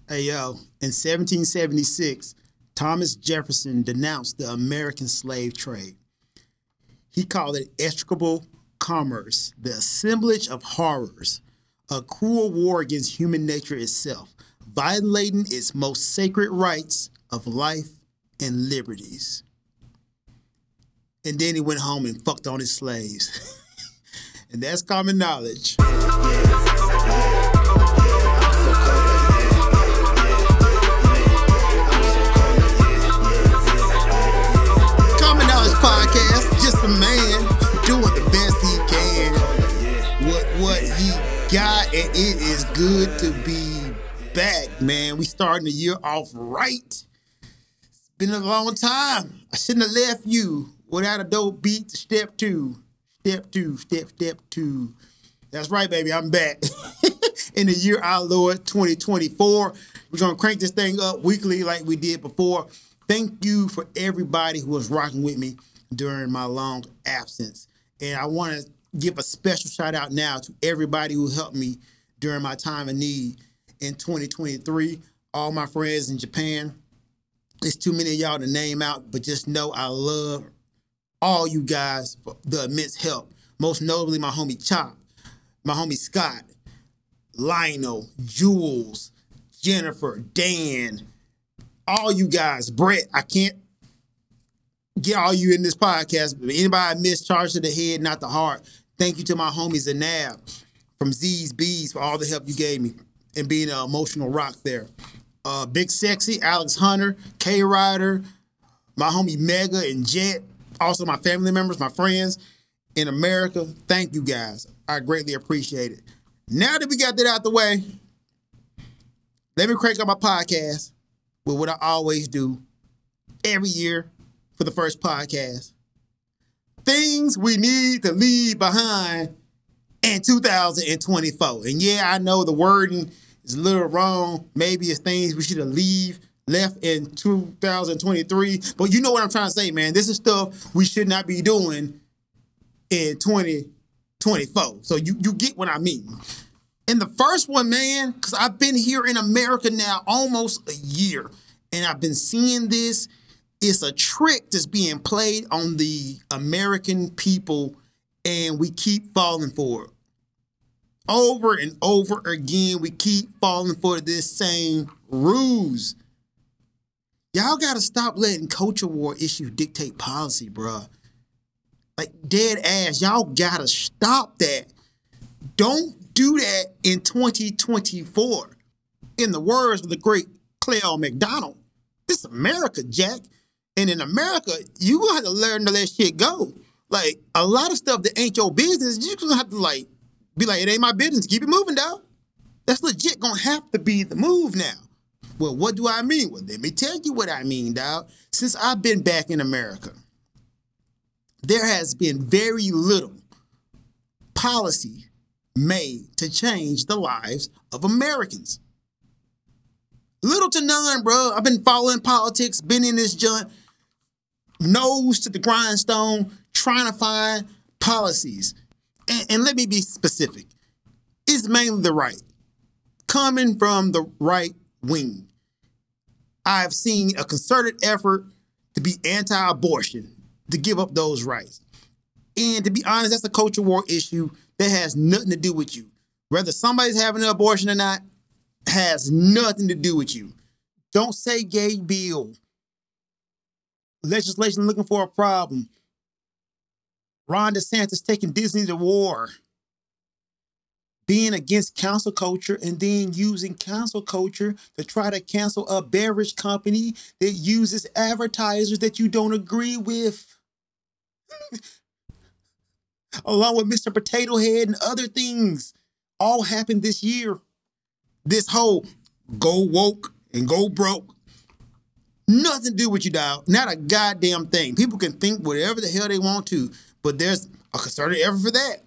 Hey, yo, in 1776, Thomas Jefferson denounced the American slave trade. He called it execrable commerce, the assemblage of horrors, a cruel war against human nature itself, violating its most sacred rights of life and liberties. And then he went home and fucked on his slaves. And that's common knowledge. Common Knowledge Podcast, just a man doing the best he can with what he got, and it is good to be back, man. We starting the year off right. It's been a long time. I shouldn't have left you without a dope beat to step two. Step two. That's right, baby. I'm back. In the year our Lord 2024. We're going to crank this thing up weekly like we did before. Thank you for everybody who was rocking with me during my long absence. And I want to give a special shout out now to everybody who helped me during my time of need in 2023. All my friends in Japan. There's too many of y'all to name out, but just know I love all you guys for the immense help. Most notably my homie Chop, my homie Scott, Lionel, Jules, Jennifer, Dan, all you guys, Brett. I can't get all you in this podcast, but anybody I missed, charge to the head, not the heart. Thank you to my homie Zanab from Z's Bees for all the help you gave me and being an emotional rock there. Big Sexy, Alex Hunter, K Ryder, my homie Mega and Jet, also my family members, my friends in America. Thank you guys. I greatly appreciate it. Now that we got that out the way, let me crank up my podcast with what I always do every year for the first podcast. Things we need to leave behind in 2024. And yeah, I know the wording is a little wrong. Maybe it's things we should have left in 2023. But you know what I'm trying to say, man. This is stuff we should not be doing in 2024. So you get what I mean. And the first one, man, because I've been here in America now almost a year, and I've been seeing this. It's a trick that's being played on the American people, and we keep falling for it. Over and over again, we keep falling for this same ruse. Y'all got to stop letting culture war issues dictate policy, bruh. Like, dead ass. Y'all got to stop that. Don't do that in 2024. In the words of the great Clell McDonald, this is America, Jack. And in America, you going to have to learn to let shit go. Like, a lot of stuff that ain't your business, you going to have to, like, be like, it ain't my business. Keep it moving, dog. That's legit going to have to be the move now. Well, what do I mean? Well, let me tell you what I mean, dog. Since I've been back in America, there has been very little policy made to change the lives of Americans. Little to none, bro. I've been following politics, been in this joint, nose to the grindstone, trying to find policies. And let me be specific. It's mainly the right. Coming from the right wing. I've seen a concerted effort to be anti-abortion, to give up those rights. And to be honest, that's a culture war issue that has nothing to do with you. Whether somebody's having an abortion or not has nothing to do with you. Don't say gay bill. Legislation looking for a problem. Ron DeSantis taking Disney to war. Being against cancel culture and then using cancel culture to try to cancel a beverage company that uses advertisers that you don't agree with. Along with Mr. Potato Head and other things. All happened this year. This whole go woke and go broke. Nothing to do with you, dog. Not a goddamn thing. People can think whatever the hell they want to, but there's a concerted effort for that.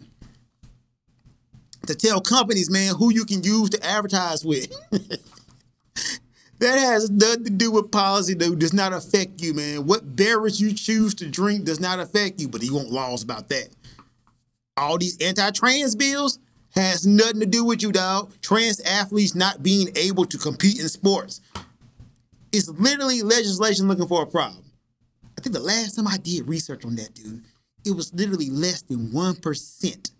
To tell companies, man, who you can use to advertise with. That has nothing to do with policy, though. Does not affect you, man. What beverage you choose to drink does not affect you, but you want laws about that. All these anti-trans bills, Has nothing to do with you, dog. Trans athletes not being able to compete in sports. It's literally legislation looking for a problem. I think the last time I did research on that, dude, it was literally less than 1%.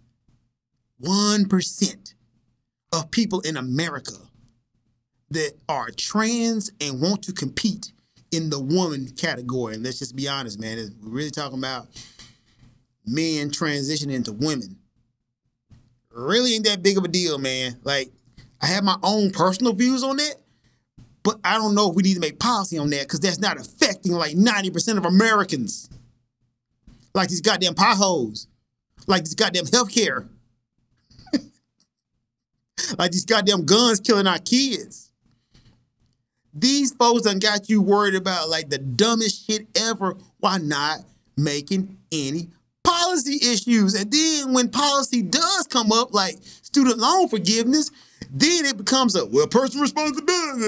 1% of people in America that are trans and want to compete in the woman category. And let's just be honest, man, we're really talking about men transitioning into women. Really ain't that big of a deal, man. Like, I have my own personal views on that, but I don't know if we need to make policy on that because that's not affecting like 90% of Americans. Like these goddamn potholes. Like this goddamn healthcare. Like these goddamn guns killing our kids. These folks done got you worried about like the dumbest shit ever. Why not making any policy issues? And then when policy does come up, like student loan forgiveness, then it becomes a, well, personal responsibility.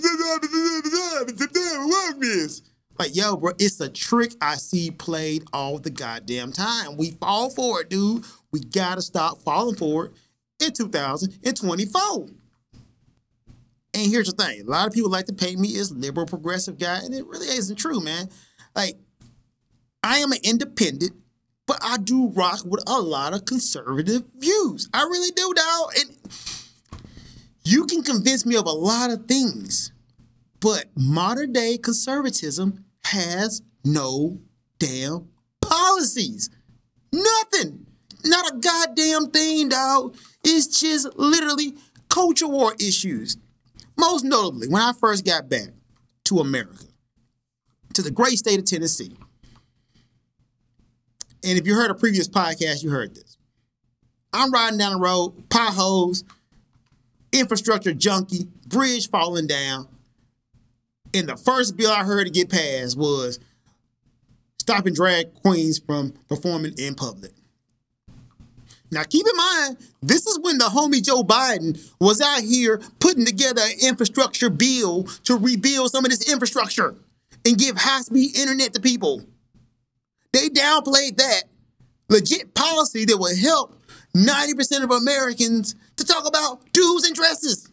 Like, yo, bro, it's a trick I see played all the goddamn time. We fall for it, dude. We gotta stop falling for it in 2024. And here's the thing. A lot of people like to paint me as liberal progressive guy, and it really isn't true, man. Like, I am an independent, but I do rock with a lot of conservative views. I really do, dog. And you can convince me of a lot of things, but modern day conservatism has no damn policies. Nothing. Not a goddamn thing, dog. It's just literally culture war issues. Most notably, when I first got back to America, to the great state of Tennessee, and if you heard a previous podcast, you heard this. I'm riding down the road, potholes, infrastructure junkie, bridge falling down, and the first bill I heard to get passed was stopping drag queens from performing in public. Now, keep in mind, this is when the homie Joe Biden was out here putting together an infrastructure bill to rebuild some of this infrastructure and give high-speed internet to people. They downplayed that legit policy that would help 90% of Americans to talk about dudes and dresses.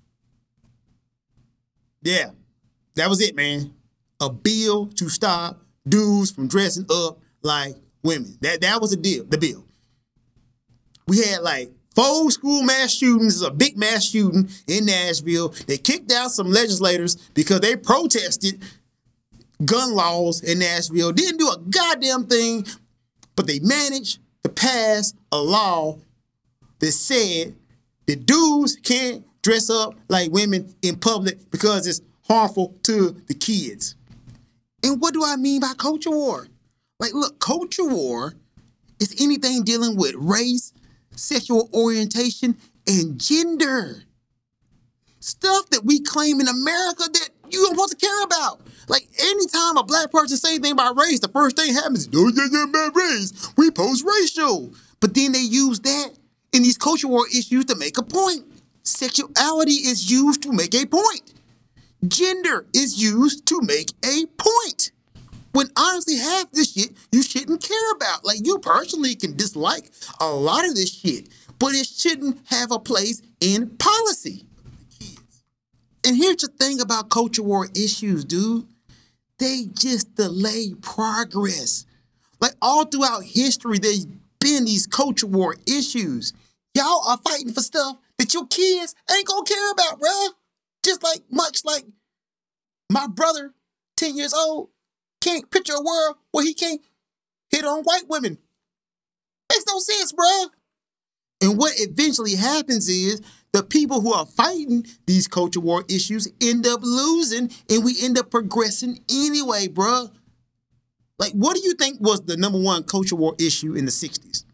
Yeah, that was it, man. A bill to stop dudes from dressing up like women. That was the bill. We had like 4 school mass shootings, a big mass shooting in Nashville. They kicked out some legislators because they protested gun laws in Nashville. Didn't do a goddamn thing, but they managed to pass a law that said that dudes can't dress up like women in public because it's harmful to the kids. And what do I mean by culture war? Like, look, culture war is anything dealing with race, sexual orientation, and gender. Stuff that we claim in America that you don't want to care about. Like, anytime a black person say anything about race, the first thing happens is, oh, yeah, about race. We post-racial. But then they use that in these culture war issues to make a point. Sexuality is used to make a point. Gender is used to make a point. When honestly, half this shit you shouldn't care about. Like, you personally can dislike a lot of this shit, but it shouldn't have a place in policy. And here's the thing about culture war issues, dude. They just delay progress. Like, all throughout history, there's been these culture war issues. Y'all are fighting for stuff that your kids ain't gonna care about, bruh. Just like, much like my brother, 10 years old, can't picture a world where he can't hit on white women. Makes no sense, bruh. And what eventually happens is the people who are fighting these culture war issues end up losing, and we end up progressing anyway, bruh. Like, what do you think was the number one culture war issue in the 60s?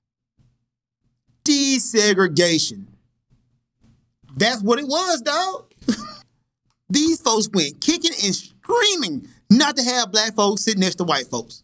Desegregation. That's what it was, dog. These folks went kicking and screaming not to have black folks sit next to white folks.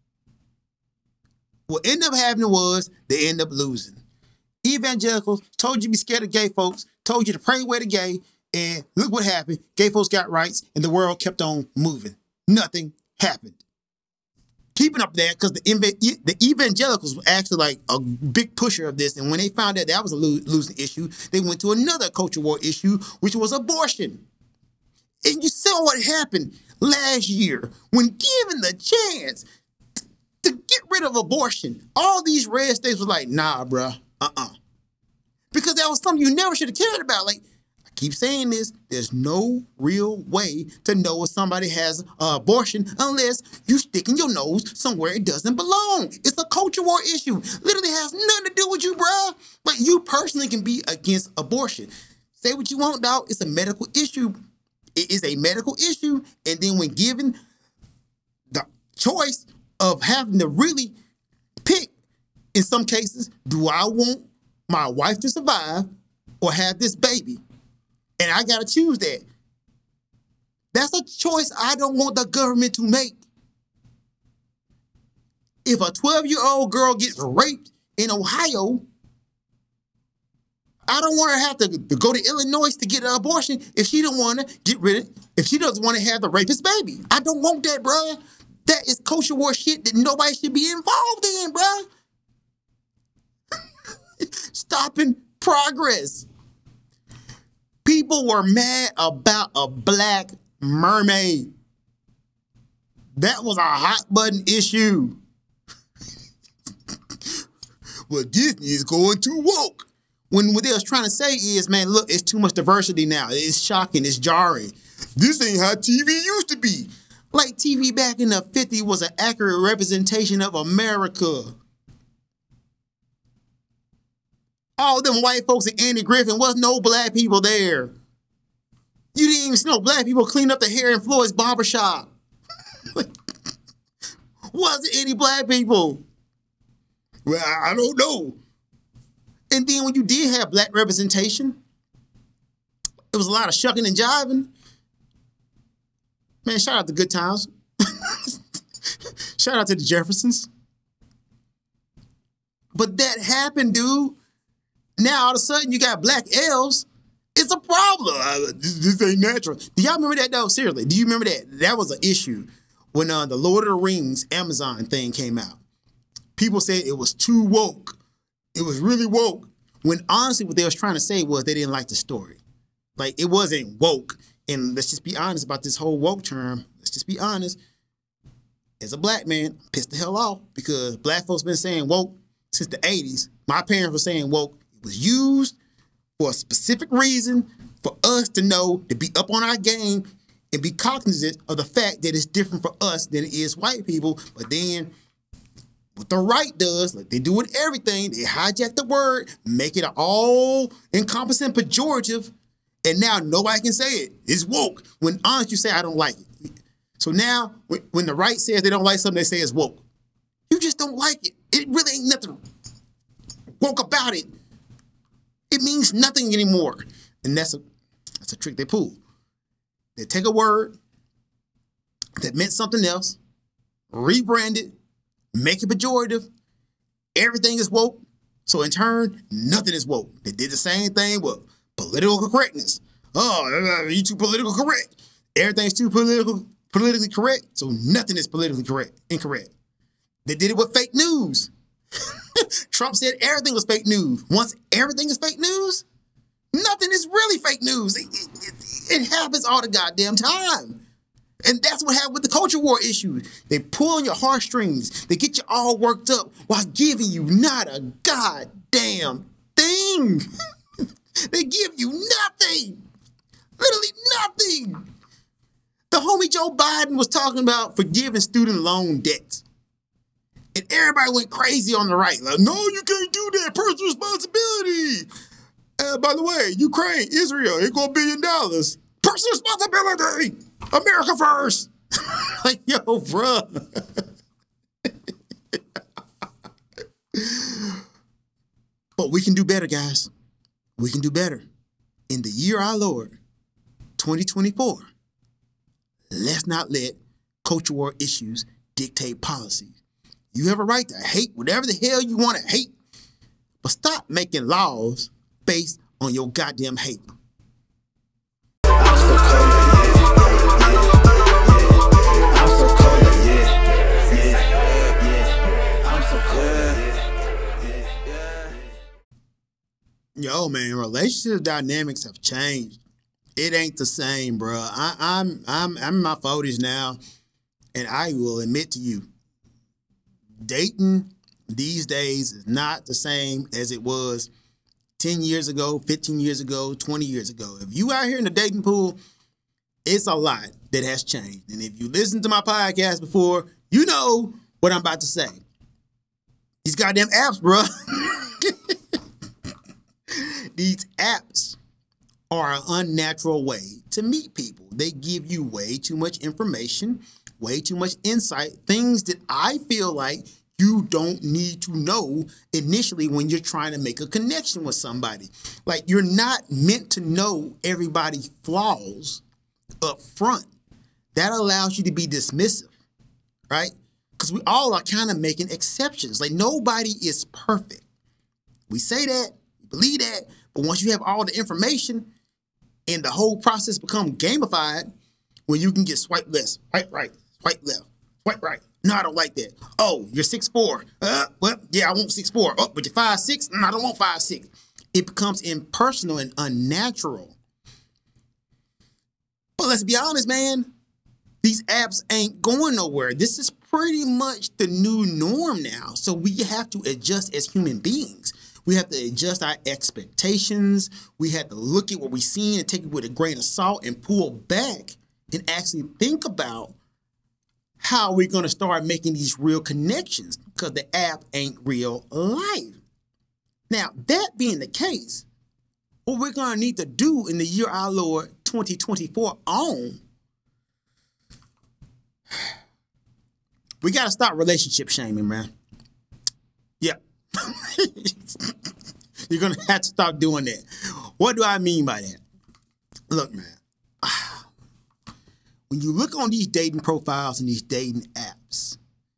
What ended up happening was they ended up losing. Evangelicals told you to be scared of gay folks, told you to pray away the gay, and look what happened. Gay folks got rights, and the world kept on moving. Nothing happened. keeping up that because the evangelicals were actually like a big pusher of this. And when they found out that was a losing issue, they went to another culture war issue, which was abortion. And you saw what happened last year when given the chance to get rid of abortion. All these red states was like, nah, bruh, because that was something you never should have cared about. Like, I keep saying this, there's no real way to know if somebody has an abortion unless you sticking your nose somewhere it doesn't belong. It's a culture war issue. Literally has nothing to do with you, bruh. But you personally can be against abortion. Say what you want, dog. It's a medical issue. It is a medical issue. And then when given the choice of having to really pick, in some cases, do I want my wife to survive or have this baby? And I got to choose that. That's a choice I don't want the government to make. If a 12-year-old girl gets raped in Ohio, I don't want her to have to go to Illinois to get an abortion if she don't want to get rid of it, if she doesn't want to have the rapist baby. I don't want that, bruh. That is culture war shit that nobody should be involved in, bruh. Stopping progress. People were mad about a black mermaid. That was a hot button issue. Well, Disney is going too woke. When what they was trying to say is, man, look, it's too much diversity now. It's shocking. It's jarring. This ain't how TV used to be. Like TV back in the 50s was an accurate representation of America. All them white folks and Andy Griffin, was no black people there. You didn't even see no black people clean up the hair in Floyd's barbershop. Wasn't any black people. Well, I don't know. And then when you did have black representation, it was a lot of shucking and jiving. Man, shout out to Good Times. Shout out to the Jeffersons. But that happened, dude. Now, all of a sudden, you got black elves. It's a problem. This ain't natural. Do y'all remember that, though? Seriously, do you remember that? That was an issue when the Lord of the Rings Amazon thing came out. People said it was too woke. It was really woke. When honestly, what they was trying to say was they didn't like the story. Like, it wasn't woke. And let's just be honest about this whole woke term. Let's just be honest. As a black man, I'm pissed the hell off because black folks been saying woke since the 80s. My parents were saying woke. It was used for a specific reason for us to know, to be up on our game and be cognizant of the fact that it's different for us than it is white people. But then what the right does, like they do with everything, they hijack the word, make it an all-encompassing pejorative, and now nobody can say it. It's woke. When honest, you say, I don't like it. So now, when the right says they don't like something, they say it's woke. You just don't like it. It really ain't nothing woke about it. It means nothing anymore. And that's a trick they pull. They take a word that meant something else, rebrand it, make it pejorative. Everything is woke. So in turn, nothing is woke. They did the same thing with political correctness. Oh, you too political correct. Everything's too politically correct, so nothing is politically incorrect. They did it with fake news. Trump said everything was fake news. Once everything is fake news, nothing is really fake news. It happens all the goddamn time. And that's what happened with the culture war issue. They pull on your heartstrings. They get you all worked up while giving you not a goddamn thing. They give you nothing. Literally nothing. The homie Joe Biden was talking about forgiving student loan debts. And everybody went crazy on the right. Like, no, you can't do that. Personal responsibility. By the way, Ukraine, Israel, it go $1 billion. Personal responsibility. America first. Like, yo, bruh. But we can do better, guys. We can do better. In the year our Lord, 2024, let's not let culture war issues dictate policy. You have a right to hate whatever the hell you want to hate, but stop making laws based on your goddamn hate. I'm so cold, yeah. know, man, relationship dynamics have changed. It ain't the same, bro. I'm in my 40s now, and I will admit to you, dating these days is not the same as it was 10 years ago, 15 years ago, 20 years ago. If you out here in the dating pool, it's a lot that has changed. And if you listen to my podcast before, you know what I'm about to say. These goddamn apps, bro. These apps are an unnatural way to meet people. They give you way too much information, way too much insight, things that I feel like you don't need to know initially when you're trying to make a connection with somebody. Like, you're not meant to know everybody's flaws up front. That allows you to be dismissive, right? Because we all are kind of making exceptions. Like, nobody is perfect. We say that, we believe that, but once you have all the information and the whole process become gamified, when you can get swipe left, swipe right, swipe left, swipe right. No, I don't like that. Oh, you're 6'4". Well, yeah, I want 6'4". Oh, but you're 5'6". No, I don't want 5'6". It becomes impersonal and unnatural. But let's be honest, man. These apps ain't going nowhere. This is pretty much the new norm now. So we have to adjust as human beings. We have to adjust our expectations. We have to look at what we're seeing and take it with a grain of salt and pull back and actually think about how we're going to start making these real connections, because the app ain't real life. Now, that being the case, what we're going to need to do in the year our Lord 2024 on, we got to stop relationship shaming, man. Yeah. You're going to have to stop doing that. What do I mean by that? Look, man. When you look on these dating profiles and these dating apps,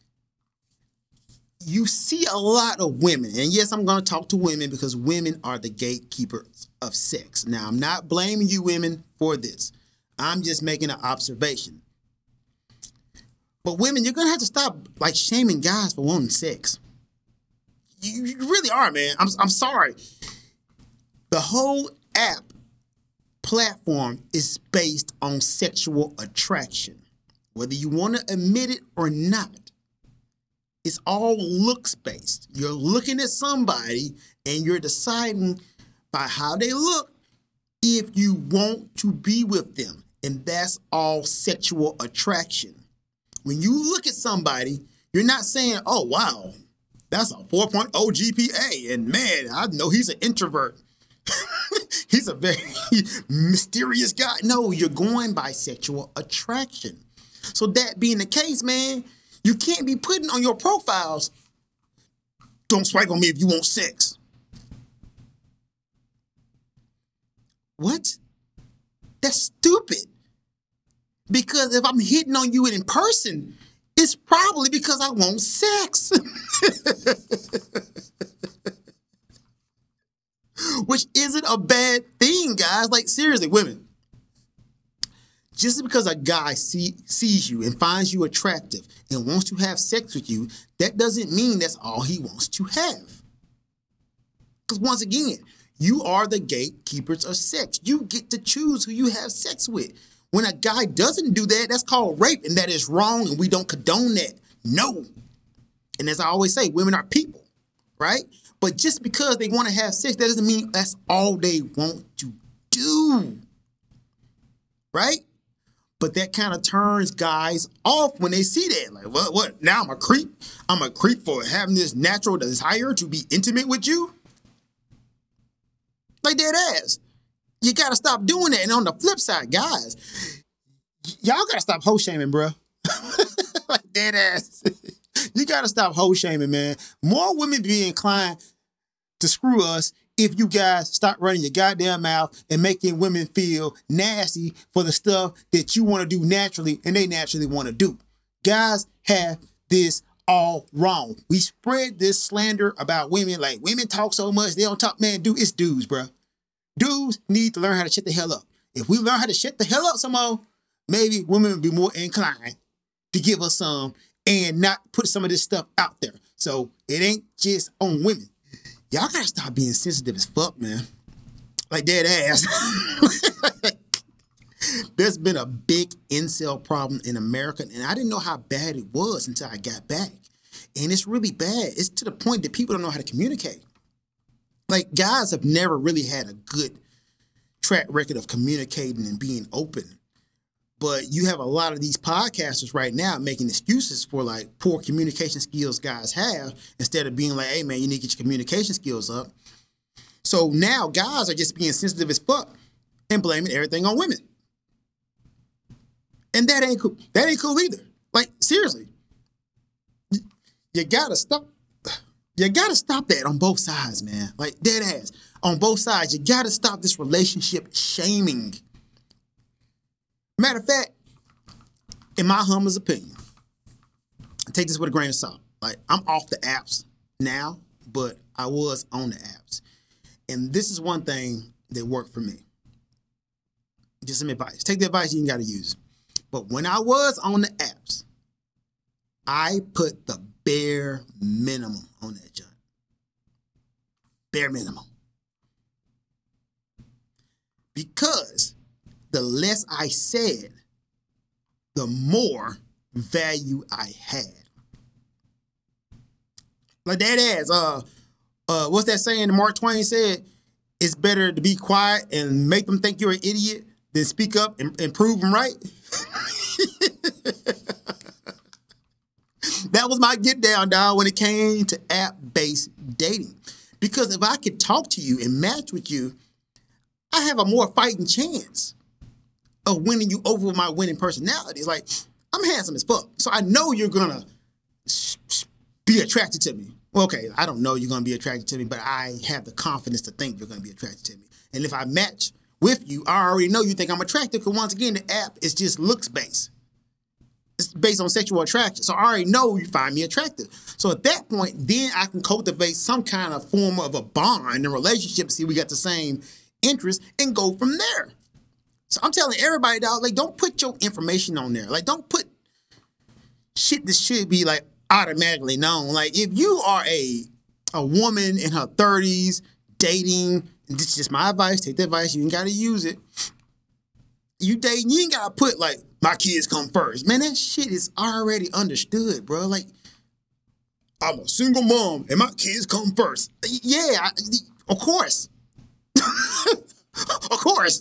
you see a lot of women. And yes, I'm going to talk to women because women are the gatekeepers of sex. Now, I'm not blaming you women for this. I'm just making an observation. But women, you're going to have to stop like shaming guys for wanting sex. You really are, man. I'm sorry. The whole app platform is based on sexual attraction. Whether you want to admit it or not, it's all looks based. You're looking at somebody and you're deciding by how they look if you want to be with them. And that's all sexual attraction. When you look at somebody, you're not saying, oh, wow, that's a 4.0 GPA. And man, I know he's an introvert. He's a very mysterious guy. No, you're going by sexual attraction. So that being the case, man, you can't be putting on your profiles, don't swipe on me if you want sex. What? That's stupid. Because if I'm hitting on you in person, it's probably because I want sex. Which isn't a bad thing, guys. Like, seriously, women. Just because a guy sees you and finds you attractive and wants to have sex with you, that doesn't mean that's all he wants to have. Because once again, you are the gatekeepers of sex. You get to choose who you have sex with. When a guy doesn't do that, that's called rape, and that is wrong, and we don't condone that. No. And as I always say, women are people, right? But just because they want to have sex, that doesn't mean that's all they want to do, right? But that kind of turns guys off when they see that. Like, what? Now I'm a creep? I'm a creep for having this natural desire to be intimate with you? Like, dead ass. You got to stop doing that. And on the flip side, guys, y'all got to stop hoe shaming, bro. Like, dead ass. You got to stop hoe shaming, man. More women be inclined to screw us if you guys start running your goddamn mouth and making women feel nasty for the stuff that you want to do naturally and they naturally want to do. Guys have this all wrong. We spread this slander about women, like women talk so much, they don't talk. Man, dude, it's dudes, bro. Dudes need to learn how to shut the hell up. If we learn how to shut the hell up some more, maybe women would be more inclined to give us some and not put some of this stuff out there. So it ain't just on women. Y'all gotta stop being sensitive as fuck, man. Like dead ass. There's been a big incel problem in America, and I didn't know how bad it was until I got back. And it's really bad. It's to the point that people don't know how to communicate. Like, guys have never really had a good track record of communicating and being open. But you have a lot of these podcasters right now making excuses for like poor communication skills guys have, instead of being like, hey man, you need to get your communication skills up. So now guys are just being sensitive as fuck and blaming everything on women. And that ain't cool. That ain't cool either. Like, seriously. You gotta stop. You gotta stop that on both sides, man. Like, dead ass. On both sides, you gotta stop this relationship shaming. Matter of fact, in my humble opinion, take this with a grain of salt. Like, I'm off the apps now, but I was on the apps. And this is one thing that worked for me. Just some advice. Take the advice, you ain't gotta use it. But when I was on the apps, I put the bare minimum on that joint. Bare minimum. Because the less I said, the more value I had. Like that ass, what's that saying Mark Twain said? It's better to be quiet and make them think you're an idiot than speak up and prove them right. That was my get down, dog, when it came to app-based dating. Because if I could talk to you and match with you, I have a more fighting chance of winning you over with my winning personality. It's like, I'm handsome as fuck, so I know you're gonna be attracted to me. Well, okay, I don't know you're gonna be attracted to me, but I have the confidence to think you're gonna be attracted to me. And if I match with you, I already know you think I'm attractive, because once again, the app is just looks-based. It's based on sexual attraction. So I already know you find me attractive. So at that point, then I can cultivate some kind of form of a bond and relationship, see we got the same interests, and go from there. So I'm telling everybody, dog, like, don't put your information on there. Like, don't put shit that should be, like, automatically known. Like, if you are a woman in her 30s, dating, and this is just my advice, take the advice, you ain't got to use it. You dating, you ain't got to put, like, my kids come first. Man, that shit is already understood, bro. Like, I'm a single mom and my kids come first. Yeah, of course. Of course.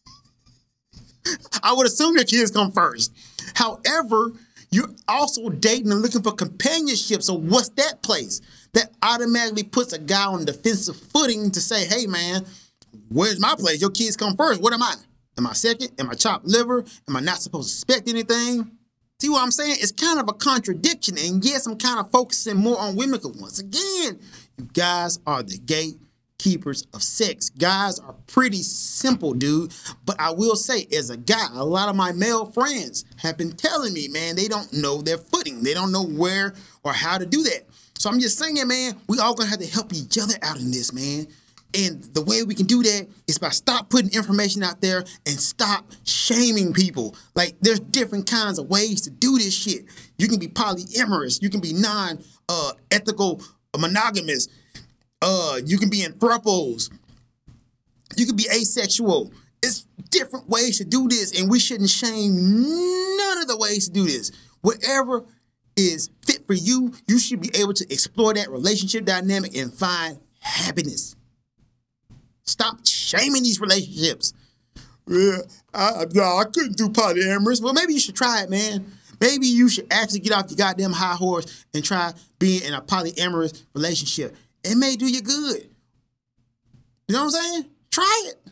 I would assume your kids come first. However, you're also dating and looking for companionship. So what's that place? That automatically puts a guy on defensive footing to say, hey, man, where's my place? Your kids come first. What am I? Am I second? Am I chopped liver? Am I not supposed to expect anything? See what I'm saying? It's kind of a contradiction. And yes, I'm kind of focusing more on women, because once again, you guys are the gatekeepers of sex. Guys are pretty simple, dude. But I will say, as a guy, a lot of my male friends have been telling me, man, they don't know their footing. They don't know where or how to do that. So I'm just saying, man, we all gonna have to help each other out in this, man. And the way we can do that is by stop putting information out there and stop shaming people. Like, there's different kinds of ways to do this shit. You can be polyamorous. You can be non-ethical monogamous. You can be in thruples. You can be asexual. It's different ways to do this, and we shouldn't shame none of the ways to do this. Whatever is fit for you, you should be able to explore that relationship dynamic and find happiness. Stop shaming these relationships. Yeah, I couldn't do polyamorous. Well, maybe you should try it, man. Maybe you should actually get off your goddamn high horse and try being in a polyamorous relationship. It may do you good. You know what I'm saying? Try it.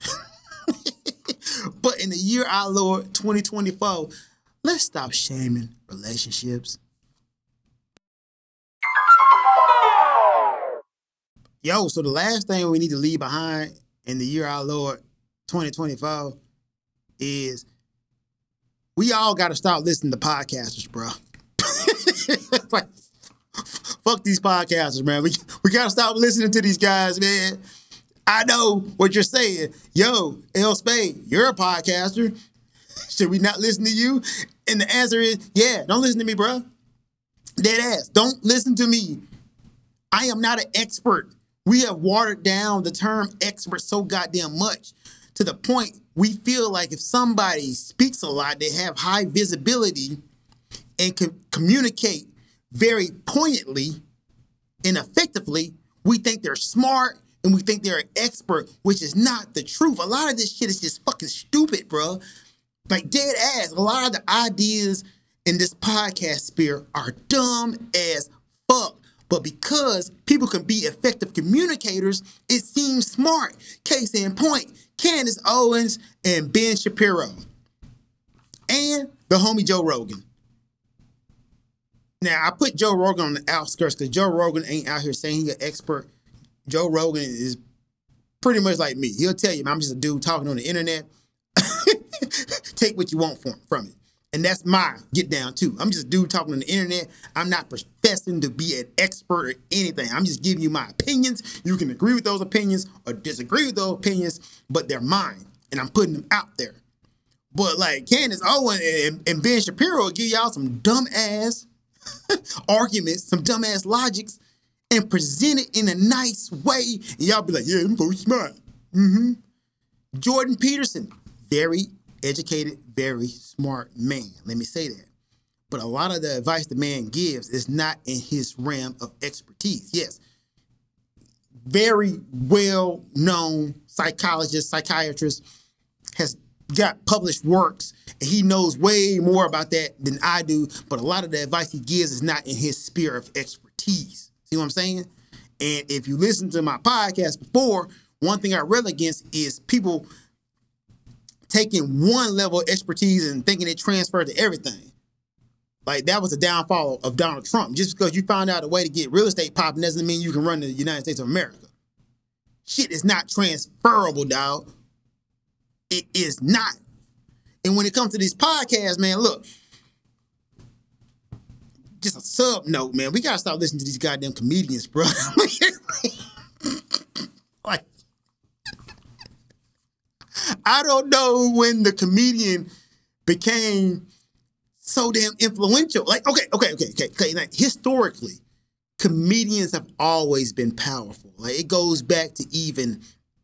But in the year our Lord 2024, let's stop shaming relationships. Yo, so the last thing we need to leave behind in the year our Lord 2024 is we all got to stop listening to podcasters, bro. Like, fuck these podcasters, man. We got to stop listening to these guys, man. I know what you're saying. Yo, L Spade, you're a podcaster. Should we not listen to you? And the answer is, yeah, don't listen to me, bro. Dead ass. Don't listen to me. I am not an expert We have watered down the term expert so goddamn much to the point we feel like if somebody speaks a lot, they have high visibility and can communicate very poignantly and effectively, we think they're smart and we think they're an expert, which is not the truth. A lot of this shit is just fucking stupid, bro. Like dead ass. A lot of the ideas in this podcast sphere are dumb as fuck. But because people can be effective communicators, it seems smart. Case in point, Candace Owens and Ben Shapiro. And the homie Joe Rogan. Now, I put Joe Rogan on the outskirts because Joe Rogan ain't out here saying he's an expert. Joe Rogan is pretty much like me. He'll tell you, I'm just a dude talking on the internet. Take what you want from it. And that's my get down too. I'm just a dude talking on the internet. I'm not professing to be an expert or anything. I'm just giving you my opinions. You can agree with those opinions or disagree with those opinions, but they're mine. And I'm putting them out there. But like Candace Owens and Ben Shapiro will give y'all some dumb ass arguments, some dumb ass logics, and present it in a nice way. And y'all be like, yeah, them folks smart. Jordan Peterson, very educated, very smart man. Let me say that. But a lot of the advice the man gives is not in his realm of expertise. Yes, very well-known psychologist, psychiatrist, has got published works, and he knows way more about that than I do, but a lot of the advice he gives is not in his sphere of expertise. See what I'm saying? And if you listen to my podcast before, one thing I rail against is people taking one level of expertise and thinking it transferred to everything. Like, that was the downfall of Donald Trump. Just because you found out a way to get real estate popping doesn't mean you can run the United States of America. Shit is not transferable, dog. It is not. And when it comes to these podcasts, man, look, just a sub note, man, we gotta stop listening to these goddamn comedians, bro. Like, I don't know when the comedian became so damn influential. Like, okay. Like, historically, comedians have always been powerful. Like, it goes back to even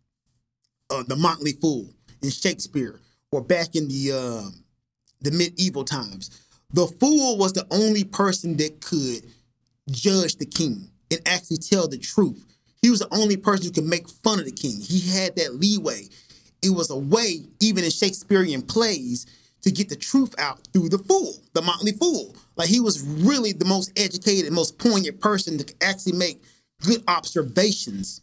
the Motley Fool in Shakespeare, or back in the medieval times. The fool was the only person that could judge the king and actually tell the truth. He was the only person who could make fun of the king. He had that leeway. It was a way, even in Shakespearean plays, to get the truth out through the fool, the Motley Fool. Like, he was really the most educated, most poignant person to actually make good observations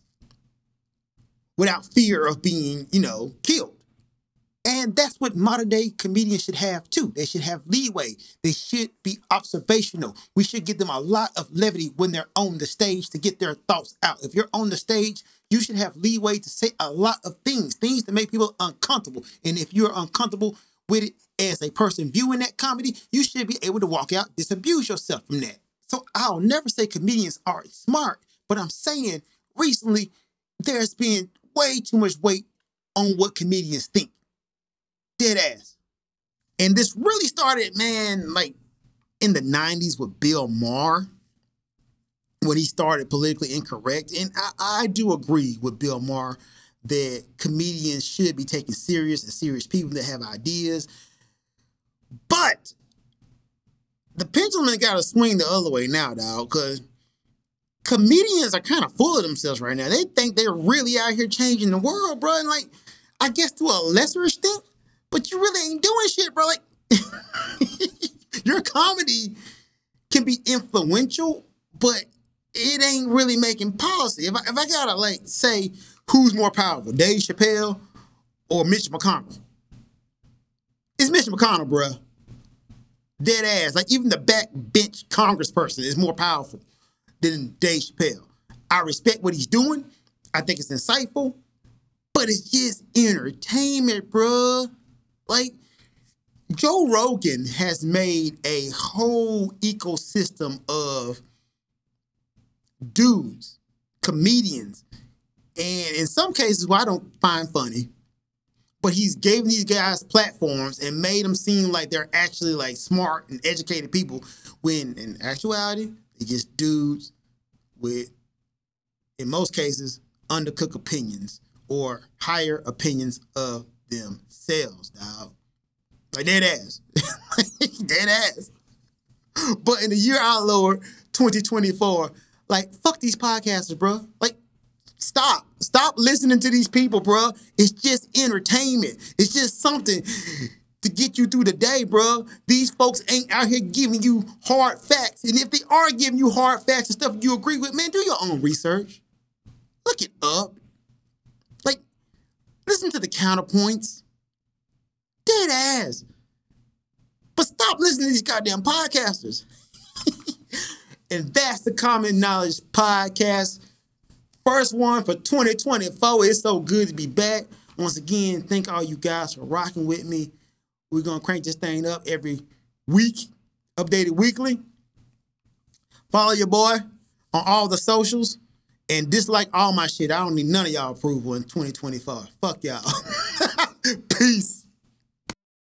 without fear of being, killed. And that's what modern day comedians should have too. They should have leeway. They should be observational. We should give them a lot of levity when they're on the stage to get their thoughts out. If you're on the stage, you should have leeway to say a lot of things that make people uncomfortable. And if you're uncomfortable with it as a person viewing that comedy, you should be able to walk out, disabuse yourself from that. So I'll never say comedians are smart, but I'm saying recently there's been way too much weight on what comedians think. Dead ass. And this really started, man, like in the 90s with Bill Maher, when he started Politically Incorrect. And I do agree with Bill Maher that comedians should be taken serious and serious people that have ideas. But the pendulum got to swing the other way now, dog, because comedians are kind of full of themselves right now. They think they're really out here changing the world, bro. And like, I guess to a lesser extent, but you really ain't doing shit, bro. Like, your comedy can be influential, but it ain't really making policy. If I gotta like say who's more powerful, Dave Chappelle or Mitch McConnell, it's Mitch McConnell, bro. Dead ass. Like, even the backbench congressperson is more powerful than Dave Chappelle. I respect what he's doing. I think it's insightful, but it's just entertainment, bro. Like, Joe Rogan has made a whole ecosystem of dudes, comedians, and in some cases, what I don't find funny, but he's gave these guys platforms and made them seem like they're actually like smart and educated people, when in actuality, they're just dudes with in most cases, undercooked opinions or higher opinions of themselves, dog. Like dead ass. Dead ass. But in the year our Lord, 2024, like, fuck these podcasters, bro. Like, stop. Stop listening to these people, bro. It's just entertainment. It's just something to get you through the day, bro. These folks ain't out here giving you hard facts. And if they are giving you hard facts and stuff you agree with, man, do your own research. Look it up. Like, listen to the counterpoints. Dead ass. But stop listening to these goddamn podcasters. And that's the Common Knowledge Podcast. First one for 2024. It's so good to be back. Once again, thank all you guys for rocking with me. We're going to crank this thing up every week, updated weekly. Follow your boy on all the socials and dislike all my shit. I don't need none of y'all approval in 2024. Fuck y'all. Peace.